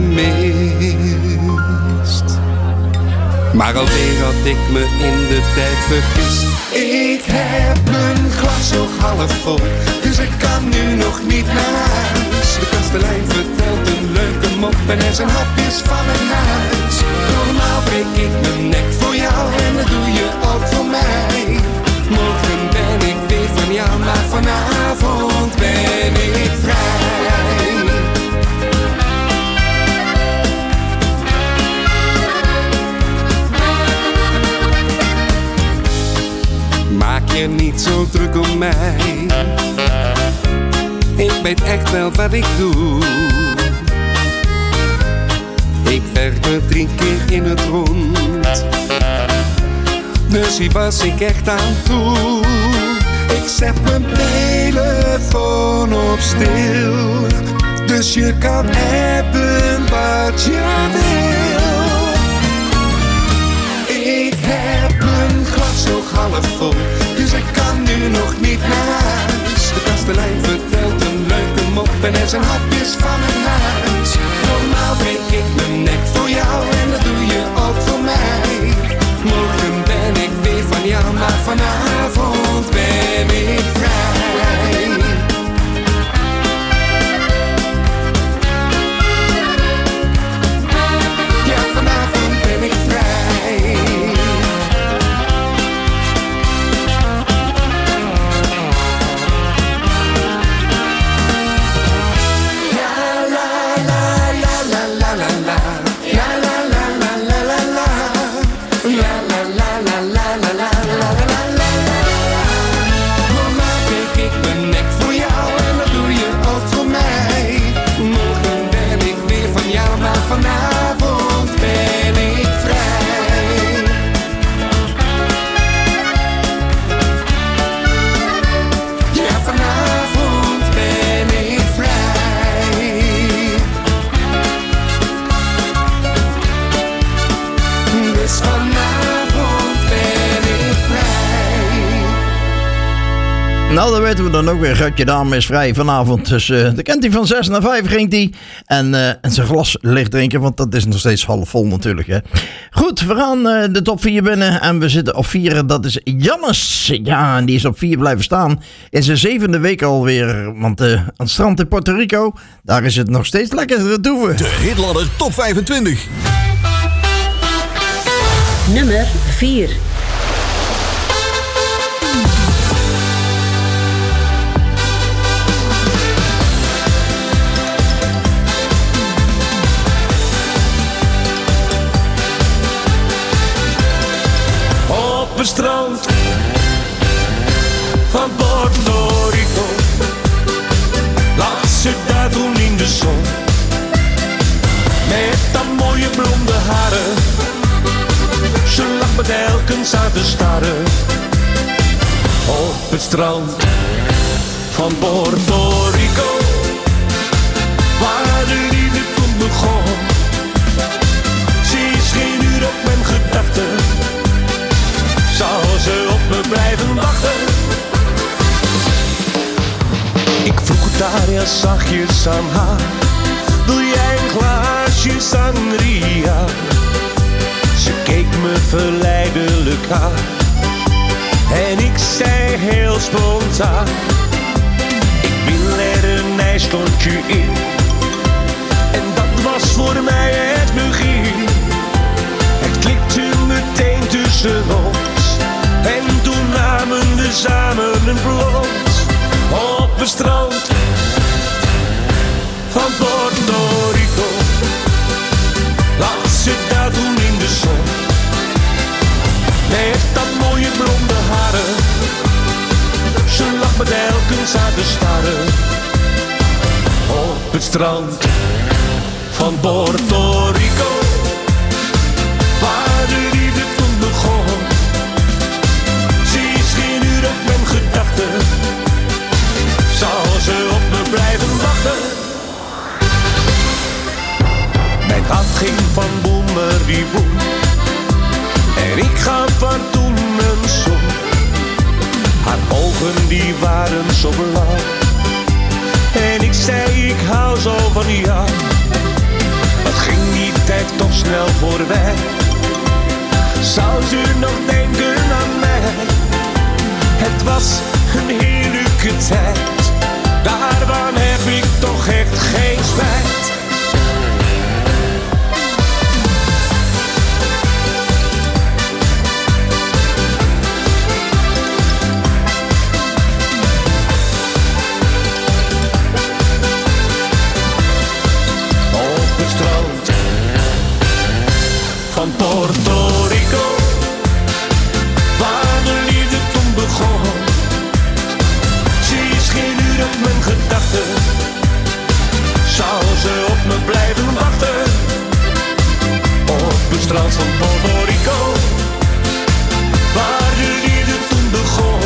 mist. Maar alweer had ik me in de tijd vergist. Ik heb mijn glas nog half vol, dus ik kan nu nog niet naar huis. De kastelein vertelt een leuke mop en er zijn hapjes van mijn huis. Normaal breek ik mijn nek voor jou en dat doe je ook voor mij. Morgen ben ik weer van jou, maar vanavond ben ik vrij. Maak je niet zo druk om mij. Ik weet echt wel wat ik doe. Ik werk me drie keer in het rond, dus hier was ik echt aan toe. Ik zet mijn telefoon op stil, dus je kan appen wat je wil. Ik heb mijn glas nog half vol, dus ik kan nu nog niet naar huis. De kastelein vertelt een leuke mop en er zijn hapjes van mijn huis. Normaal breek ik mijn nek voor jou en dat doe je ook voor mij. Morgen ben ik weer van jou, maar vanavond ben ik vrij. Ja, vanavond ben ik vrij. Vanavond ben ik vrij. Ja, vanavond ben ik vrij. Dus vanavond ben ik vrij. Nou, dan weten we dan ook weer. Gatje Dame is vrij vanavond. Dus uh, dan kent hij van zes naar vijf, ging hij. En, uh, en zijn glas licht drinken, want dat is nog steeds half vol natuurlijk. Hè. Goed, we gaan uh, de top vier binnen. En we zitten op vier. Dat is Jannes. Ja, en die is op vier blijven staan. In zijn zevende week alweer. Want uh, aan het strand in Puerto Rico, daar is het nog steeds lekker toeven. De Hitladder Top vijfentwintig. Nummer vier. Op een strand van Puerto Rico staat te staren op het strand van Puerto Rico, waar de liefde toen begon. Ze is geen uur op mijn gedachten, zal ze op me blijven wachten. Ik vroeg daar ja zachtjes aan haar, wil jij een glaasje sangria? Ze keek me verleidelijk aan en ik zei heel spontaan, ik wil er een ijslontje in. En dat was voor mij het begin. Het klikte meteen tussen ons en toen namen we samen een plot op het strand van Puerto Rico. Lag ze daar toen in de zon, met dat mooie blonde haren. Ze lag me telkens aan te staren op het strand van Puerto Rico, waar de liefde toen begon. Ze is geen uur op mijn gedachten, zal ze op me blijven wachten. Mijn hart ging van boemerdieboem en ik gaf haar toen een zoen. Haar ogen die waren zo blauw en ik zei ik hou zo van jou. Wat ging die tijd toch snel voorbij, zou ze nog denken aan mij? Het was een heerlijke tijd, daarvan heb ik toch echt geen spijt. Van Puerto Rico, waar de liefde toen begon. Ze is geen uur op mijn gedachten, zou ze op me blijven wachten. Op het strand van Puerto Rico, waar de liefde toen begon.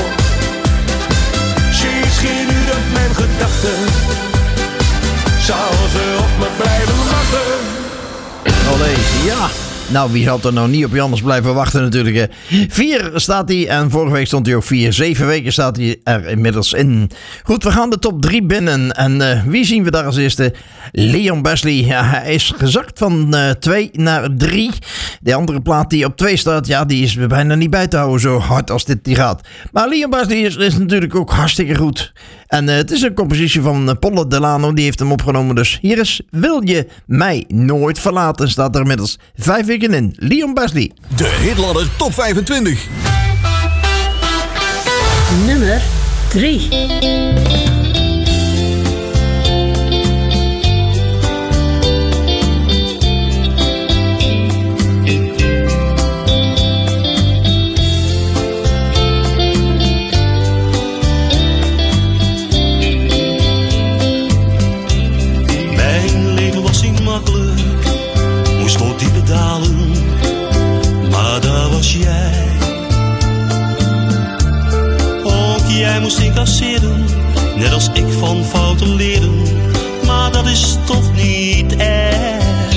Ze is geen uur op mijn gedachten, zou ze op me blijven wachten. Olé, ja. Nou, wie zal er nou niet op je anders blijven wachten natuurlijk. Hè. Vier staat hij en vorige week stond hij ook vier. Zeven weken staat hij er inmiddels in. Goed, we gaan de top drie binnen. En uh, wie zien we daar als eerste? Leon Besley. Ja, hij is gezakt van uh, twee naar drie. De andere plaat die op twee staat, ja, die is bijna niet bij te houden zo hard als dit die gaat. Maar Leon Besley is, is natuurlijk ook hartstikke goed. En uh, het is een compositie van uh, Polle Delano, die heeft hem opgenomen. Dus hier is Wil je mij nooit verlaten, staat er inmiddels vijf weken in. Leon Besley. De Hitladder Top vijfentwintig. Nummer drie. Moest door diepe dalen, maar daar was jij. Ook jij moest incasseren, net als ik van fouten leren. Maar dat is toch niet erg.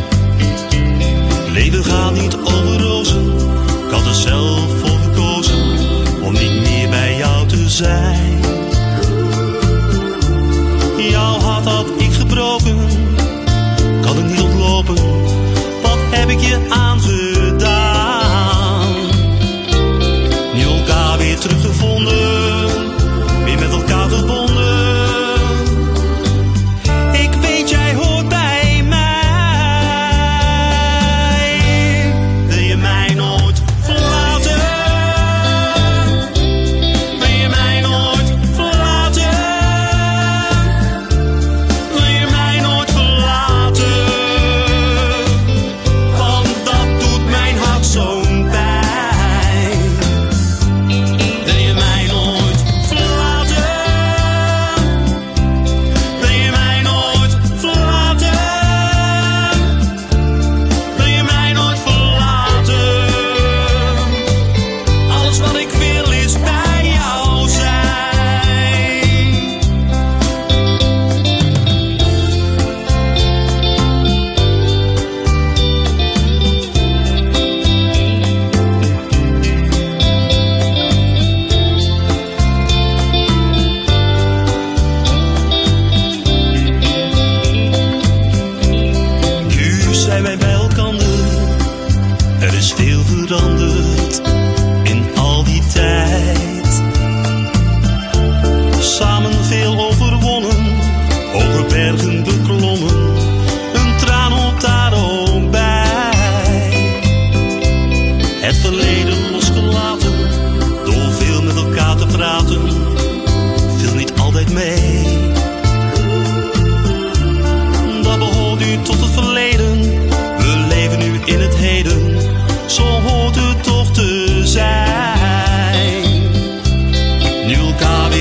Leven gaat niet over rozen, ik had er zelf voor gekozen om niet meer bij jou te zijn. Jouw hart had ik gebroken, kan het niet ontlopen. Wat heb ik je aangedaan? Nu elkaar weer teruggevonden, weer met elkaar verbonden. Ik weet jij hoort bij mij. Wil je mij nooit verlaten? Wil je mij nooit verlaten? Wil je mij nooit verlaten? Want dat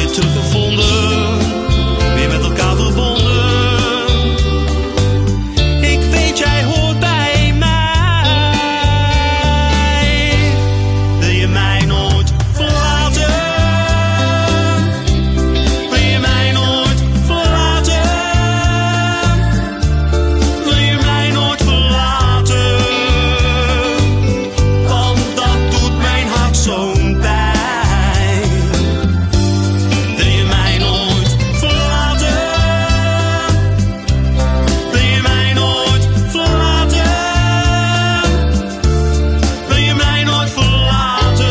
weer teruggevonden, weer met elkaar verbonden. Ik weet jij hoort bij mij. Wil je mij nooit verlaten? Wil je mij nooit verlaten? Wil je mij nooit verlaten? Want dat doet mijn hart zo'n pijn. Wil je mij nooit verlaten? Wil je mij nooit verlaten? Wil je mij nooit verlaten?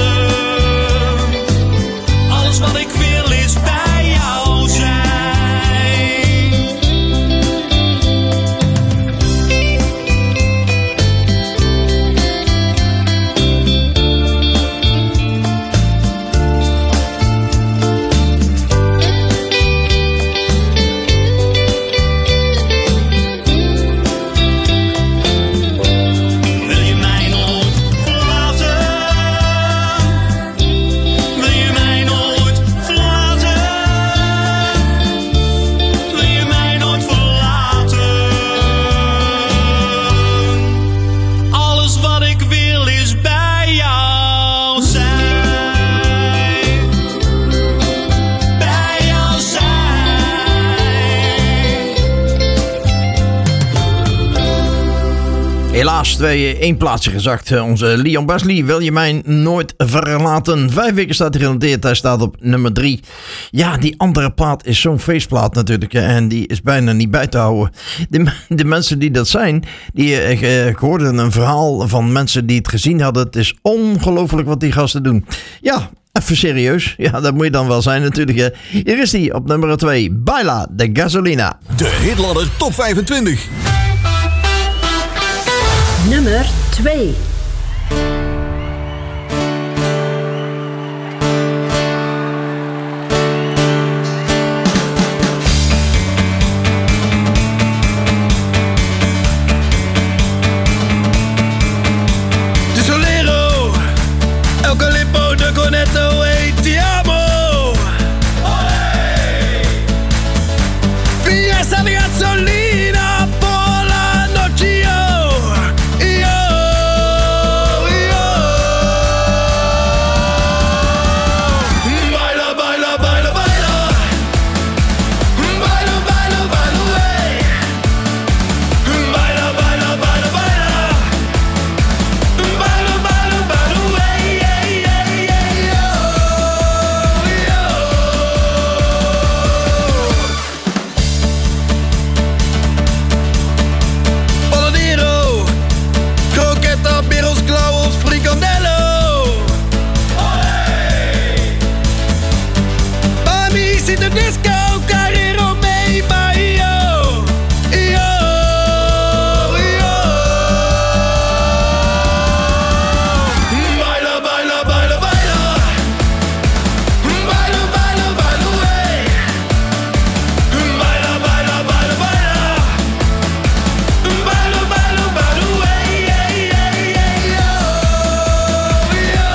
Alles wat ik wil is bij jou zijn. Wil je mij nooit verlaten? Wil je mij nooit verlaten? Wil je mij nooit verlaten? Alles wat ik wil is bij jou zijn. Bij jou zijn. Helaas, twee, één plaatsje gezakt. Eh, Onze Leon Basley, wil je mij nooit verlaten? Vijf weken staat hij genoteerd, hij staat op nummer drie. Ja, die andere plaat is zo'n feestplaat natuurlijk. eh, En die is bijna niet bij te houden. De, m- de mensen die dat zijn, die eh, ik hoorde een verhaal van mensen die het gezien hadden. Het is ongelooflijk wat die gasten doen. Ja, even serieus. Ja, dat moet je dan wel zijn natuurlijk. Hè. Hier is hij op nummer twee. Baila de Gasolina. De Hitladder Top vijfentwintig. Nummer twee. De Solero, El Calippo, de Cornetto, e ti amo. Fiesta di gasolina por la noche, yo, yo, yo. Baila, baila, baila, baila. Baila, baila, baila, wey. Baila, baila, baila, baila. Baila, baila, baila, wey, yeah, yeah, yeah, yo, yo. Paladiro, croqueta, birros, clavos, fricandello. Mami, zit de disco, carrero mee bij jou. Yo, yo. Baila, baila, baila, baila. Baila, baila, baila, wey. Baila, baila, baila, baila. Baila, baila, baila, wey, yeah, yeah, yeah, yo, yo.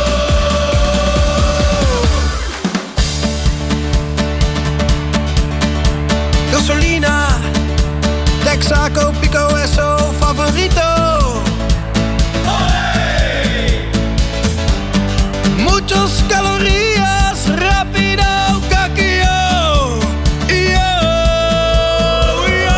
Gasolina, Texaco, Pico, Esso, favorito. Muchos calorías, rápido, caquillo. Yo, yo.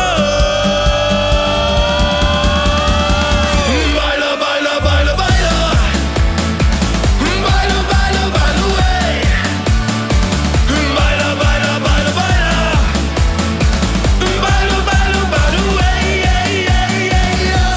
Baila, baila, baila, baila. Baila, baila, baila, wey. Baila, baila, baila, baila. Baila, baila, baila, wey, yeah, yeah, yeah, yo,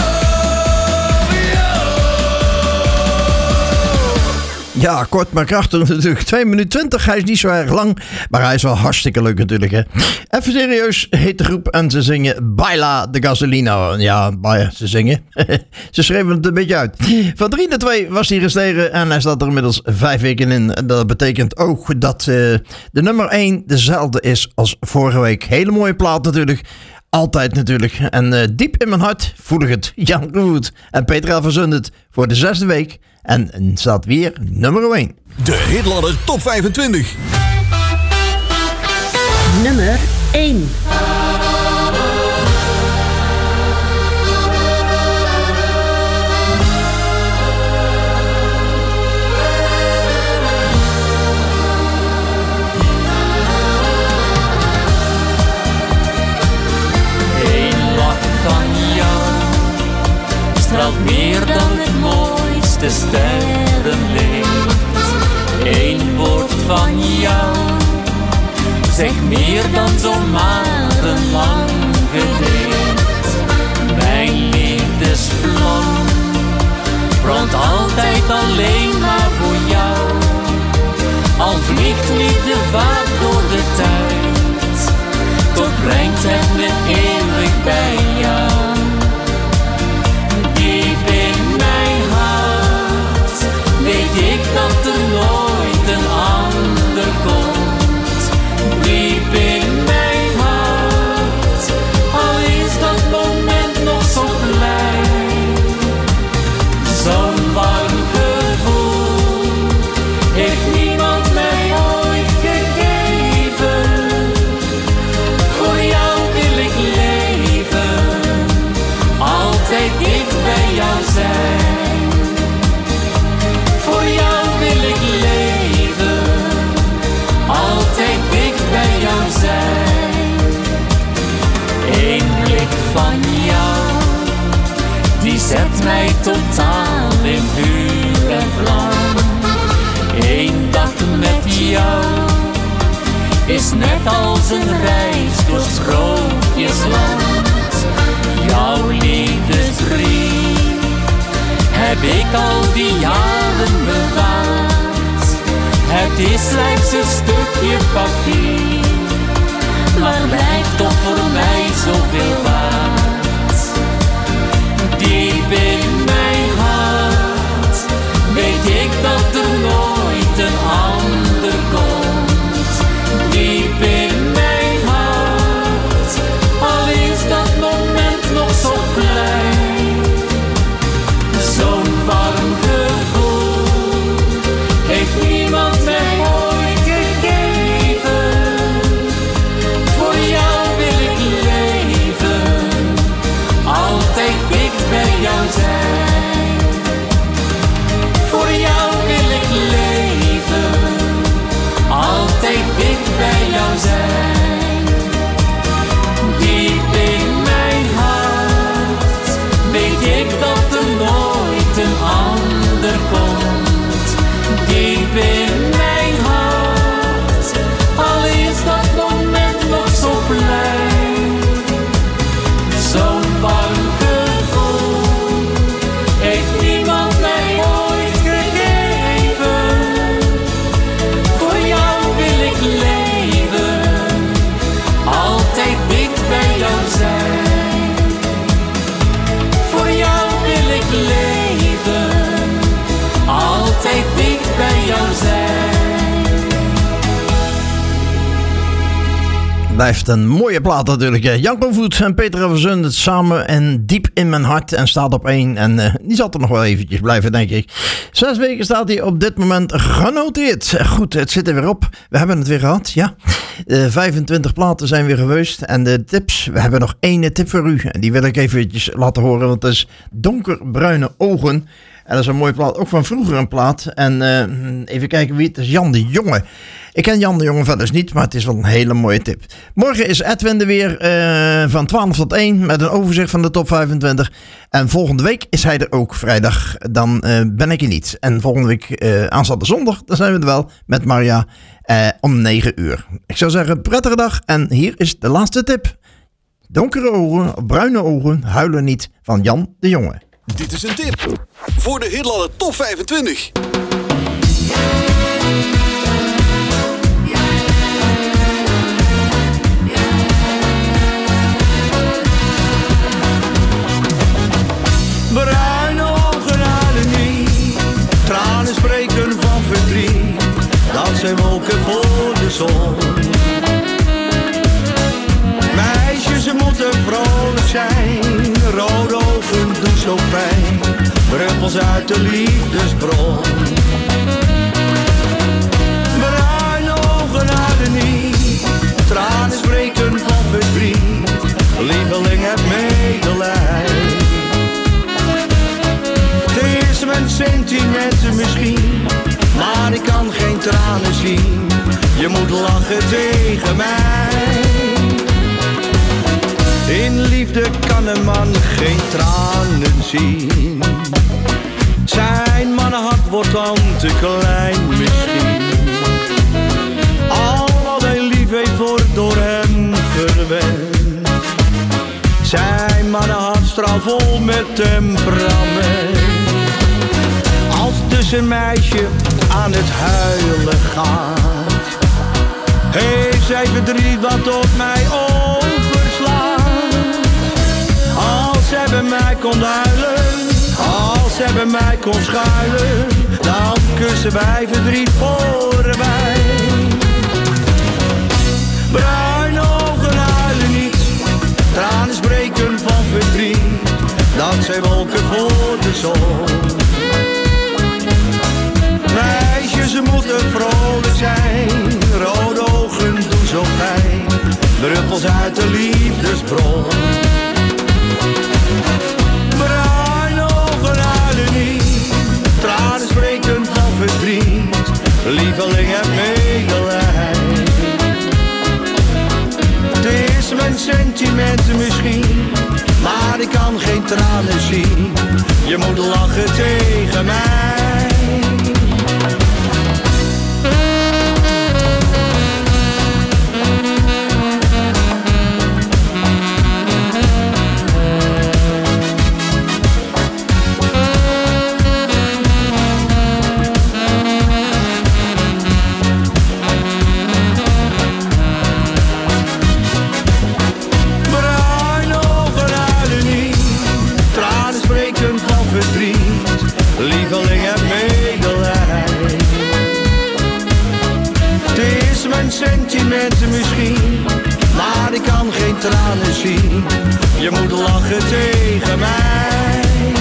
yo. Ja, kort maar krachtig natuurlijk. twee minuten twintig, hij is niet zo erg lang. Maar hij is wel hartstikke leuk natuurlijk. Hè. Even serieus, heet de groep en ze zingen Baila de Gasolina. Ja, maar ze zingen. Ze schreven het een beetje uit. Van drie naar twee was hij gestegen en hij staat er inmiddels vijf weken in. Dat betekent ook dat uh, de nummer één dezelfde is als vorige week. Hele mooie plaat natuurlijk. Altijd natuurlijk. En uh, diep in mijn hart voel ik het. Jan Roet en Petra van Zundert voor de zesde week. En staat weer nummer één. De Hitladder Top vijfentwintig. nummer één. Eén lach van jou straalt meer dan het mooiste sterrenlicht. Eén woord van jou zegt meer dan zo'n maandenlang gedicht. Mijn liefdesvlam brandt altijd alleen maar voor jou. Al vliegt liefde vaak door de tijd, toch brengt het me eeuwig bij jou. Diep in mijn hart weet ik dat er nooit een ander komt. Diep in mijn hart, al is dat moment nog zo klein. Zo'n warm gevoel heeft niemand mij ooit gegeven. Voor jou wil ik leven, altijd dicht bij jou zijn. Voor jou wil ik leven, altijd dicht bij jou zijn. Eén blik van jou, die zet mij totaal in vuur en vlam. Eén dag met jou is net als een reis door sprookjesland. Jouw liefdesbrief heb ik al die jaren bewaard. Het is slechts een stukje papier, maar blijft toch voor mij zoveel waard. Diep in mijn hart weet ik dat er nooit een ander komt. Diep in mijn hart, al is dat moment nog zo klein. Zo'n warm gevoel heeft niemand mij ooit gegeven. Voor jou wil ik leven, altijd dicht bij jou zijn. Voor jou wil ik leven, altijd dicht bij jou zijn. Diep in mijn hart weet ik dat er nooit een ander komt. Diep in mijn hart, al is dat moment nog zo klein. Zo'n warm gevoel heeft niemand mij ooit gegeven. Voor jou wil ik leven, altijd dicht bij jou zijn. Voor jou wil ik leven, altijd dicht bij jou zijn. Blijft een mooie plaat natuurlijk. Janko Voet en Peter Eversen het samen en diep in mijn hart en staat op één. En uh, die zal er nog wel eventjes blijven, denk ik. Zes weken staat hij op dit moment genoteerd. Goed, het zit er weer op. We hebben het weer gehad, ja. Uh, vijfentwintig platen zijn weer geweest. En de tips, we hebben nog één tip voor u. En die wil ik eventjes laten horen, want dat is Donkerbruine Ogen. En dat is een mooie plaat, ook van vroeger een plaat. En uh, even kijken wie het is, Jan de Jonge. Ik ken Jan de Jonge verder niet, maar het is wel een hele mooie tip. Morgen is Edwin er weer uh, van twaalf tot één met een overzicht van de top vijfentwintig. En volgende week is hij er ook, vrijdag. Dan uh, ben ik er niet. En volgende week, uh, aanstaande zondag, dan zijn we er wel met Maria uh, om negen uur. Ik zou zeggen, prettige dag. En hier is de laatste tip. Donkere ogen, bruine ogen, huilen niet, van Jan de Jonge. Dit is een tip voor de Hitladder Top vijfentwintig. Bruine ogen huilen niet, tranen spreken van verdriet. Dat zijn wolken voor de zon. Meisjes, ze moeten vrolijk zijn, rode ogen doen zo pijn. Druppels uit de liefdesbron. Bruine ogen huilen niet, tranen spreken tegen mij. In liefde kan een man geen tranen zien. Zijn mannenhart wordt dan te klein misschien. Al wat hij lief heeft wordt door hem verwend. Zijn mannenhart straalt vol met temperament. Als dus een meisje aan het huilen gaat, heeft zij verdriet wat op mij overslaat. Als zij bij mij komt huilen, als zij bij mij kon schuilen, dan kussen wij verdriet voorbij. Bruine ogen huilen niet, tranen spreken van verdriet. Dat zijn wolken voor de zon. Meisjes moeten vrolijk zijn, rode ogen doen zo pijn. Druppels uit de liefdesbron. Bruine ogen huilen niet, tranen spreken van verdriet. Lieveling heb medelij. Het is mijn sentimenten misschien, maar ik kan geen tranen zien. Je moet lachen tegen mij. Lieveling heb medelij. Het is mijn sentimenten misschien, maar ik kan geen tranen zien. Je moet lachen tegen mij.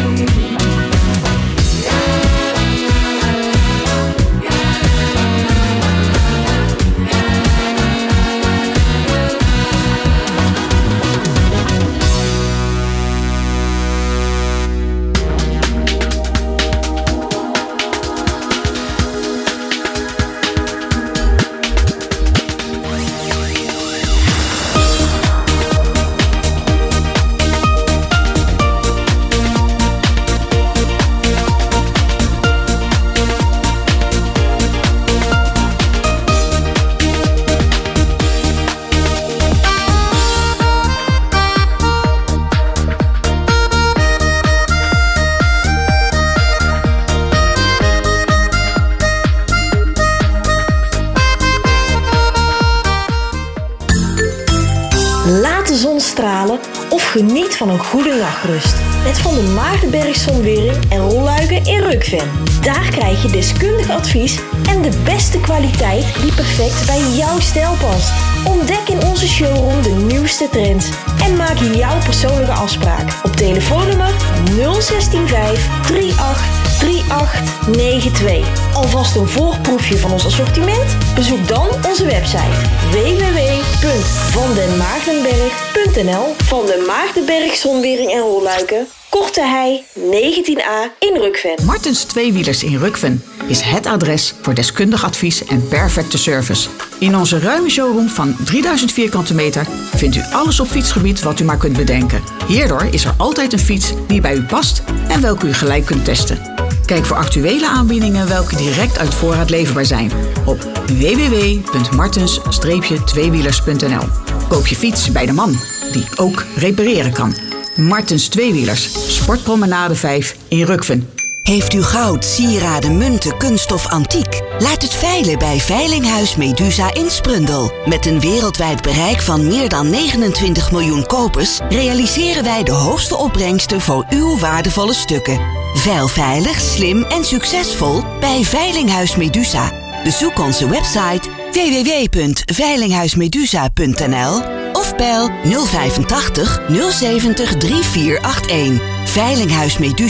Laat de zon stralen of geniet van een goede nachtrust. Met Van der Maagdenberg Zonwering en Rolluiken in Rukven. Daar krijg je deskundig advies en de beste kwaliteit die perfect bij jouw stijl past. Ontdek in onze showroom de nieuwste trends en maak jouw persoonlijke afspraak op telefoonnummer nul een zes vijf drie acht drie acht negen twee. Alvast een voorproefje van ons assortiment? Bezoek dan onze website w w w punt van den maagdenberg punt n l. Van den Maagdenberg Zonwering en Rolluiken, Korte Hei negentien a in Rukven. Martens Tweewielers in Rukven is het adres voor deskundig advies en perfecte service. In onze ruime showroom van drieduizend vierkante meter vindt u alles op fietsgebied wat u maar kunt bedenken. Hierdoor is er altijd een fiets die bij u past en welke u gelijk kunt testen. Kijk voor actuele aanbiedingen welke direct uit voorraad leverbaar zijn op w w w punt martens tweewielers punt n l. Koop je fiets bij de man die ook repareren kan. Martens Tweewielers, Sportpromenade vijf in Rukven. Heeft u goud, sieraden, munten, kunststof, antiek? Laat het veilen bij Veilinghuis Medusa in Sprundel. Met een wereldwijd bereik van meer dan negenentwintig miljoen kopers realiseren wij de hoogste opbrengsten voor uw waardevolle stukken. Veil veilig, slim en succesvol bij Veilinghuis Medusa. Bezoek onze website w w w punt veilinghuismedusa punt n l of bel nul vijfentachtig nul zeventig drieënveertig achtendertig. Veilinghuis Medusa.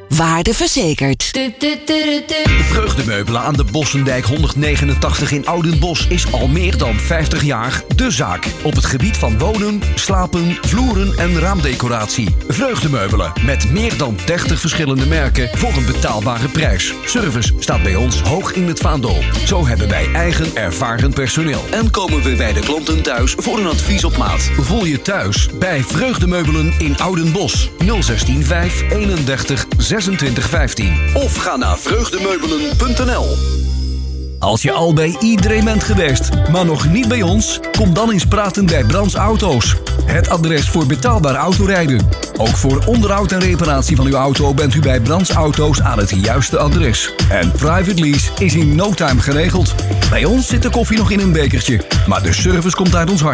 Waarde verzekerd. Vreugdemeubelen aan de Bossendijk honderdnegenentachtig in Oudenbosch is al meer dan vijftig jaar de zaak. Op het gebied van wonen, slapen, vloeren en raamdecoratie. Vreugdemeubelen met meer dan dertig verschillende merken voor een betaalbare prijs. Service staat bij ons hoog in het vaandel. Zo hebben wij eigen ervaren personeel. En komen we bij de klanten thuis voor een advies op maat. Voel je thuis bij Vreugdemeubelen in Oudenbosch. nul zestien vijf eenendertig zesentwintig vijftien. Of ga naar vreugdemeubelen punt n l. Als je al bij iedereen bent geweest, maar nog niet bij ons, kom dan eens praten bij Brands Auto's. Het adres voor betaalbaar autorijden. Ook voor onderhoud en reparatie van uw auto bent u bij Brands Auto's aan het juiste adres. En private lease is in no time geregeld. Bij ons zit de koffie nog in een bekertje, maar de service komt uit ons hart.